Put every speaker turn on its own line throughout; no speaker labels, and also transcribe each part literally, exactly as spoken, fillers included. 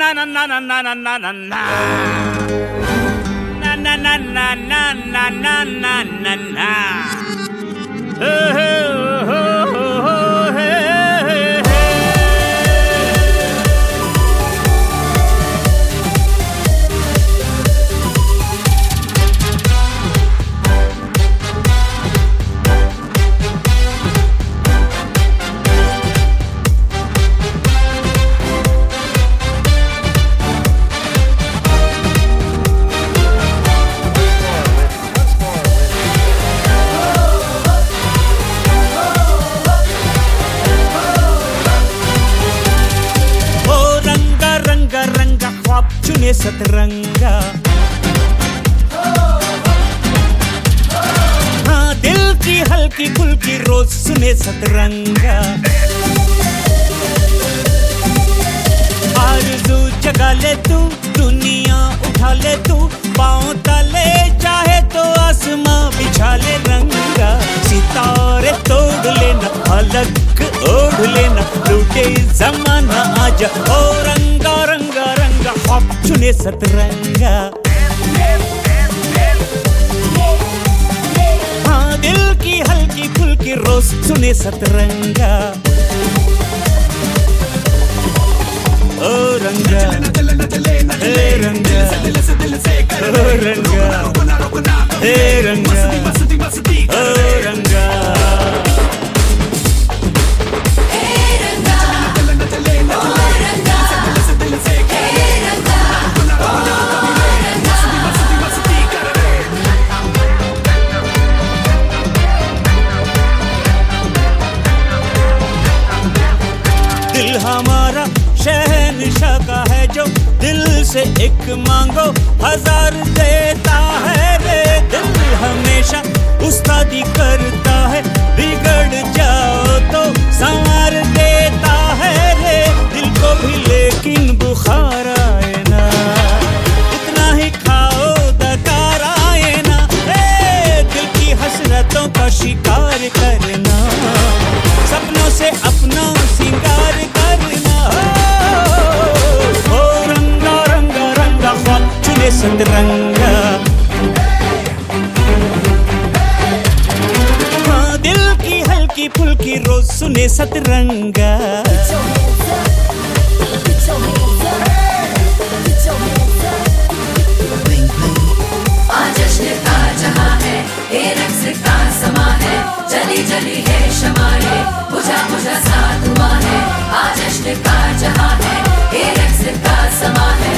na na na na na na na na na na na na na na na na na na na. Oh, oh, oh, oh, hey, hey, hey. चुने सतरंगा, हाँ दिल की हल्की फुल्की रोज सुने सतरंगा। आरज़ू जगा ले तू, दुनिया उठा ले तू, पाँव तले चाहे तो आसमां बिछा ले रंगा। सितारे तोड़ लेना, अलग ओढ़ लेना, लूटे जमाना आजा। ओ रंगा रंगा रंगा ख्वाब चुने सतरंगा, हाँ दिल की हल्की फुल्की रोज सुने सतरंगा। ओ रंगा हे रंगा, ओ रंगा हे रंगा, ओ रंगा। दिल हमारा शहंशाह का है जो, दिल से एक मांगो हजार देता है रे। दिल हमेशा उस्तादी करता है, बिगड़ जाओ तो संवार देता है रे। दिल को भी लेकिन बुखार आए ना, इतना ही खाओ दकार आए ना। ए, दिल की हसरतों का शिकार करना, सपनों से अपना सिंगार करना। ओ रंगा रंगा रंगा ख्वाब चुने सतरंगा, हाँ दिल की हल्की फुल्की रोज सुने सतरंगा।
आज जश्न का जहां है, ये रक्स का समा है, जली जली है शमाए, बुझा बुझा सा धुआं है। आज जश्न का जहां है, ये रक्स का समा है।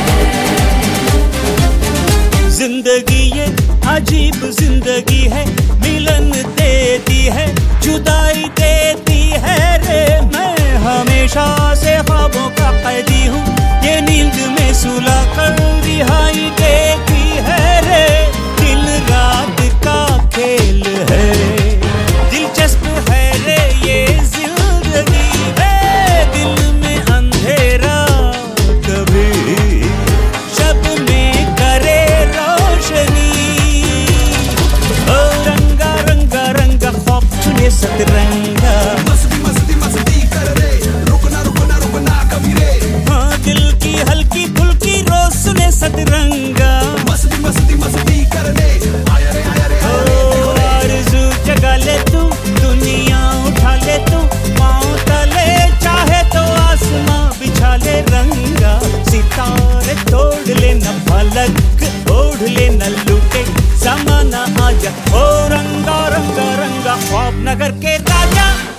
जिंदगी ये अजीब जिंदगी है, मिलन देती है, जुदाई देती है रे। मैं हमेशा से ख्वाबों का कैदी हूँ, ये नींद में सुला कर रिहाई देती है रे। दिन रात का खेल है, दिलचस्प है रे ये जिंदगी है। दिल में अंधेरा कभी, शब में करे रोशनी। ओ रंगा रंगा रंगा ख्वाब चुने सतरंगा,
मस्ती मस्ती मस्ती कर रे, रुकना रुकना रुकना कभी रे।
हाँ दिल की हल्की फुल्की रोज सुने सतरंगा,
मस्ती मस्ती मस्ती कर रे, आया रे आया रे।
ओ आरज़ू जगा ले तू, दुनिया उठा ले तू, पाँव तले चाहे तो आसमां बिछा ले रंगा। सितारे तोड़ लेना, पलक ओढ़ लेना, लूटे जमाना आजा। ओ रंगा रंगा रंगा ख्वाब नगर के राजा।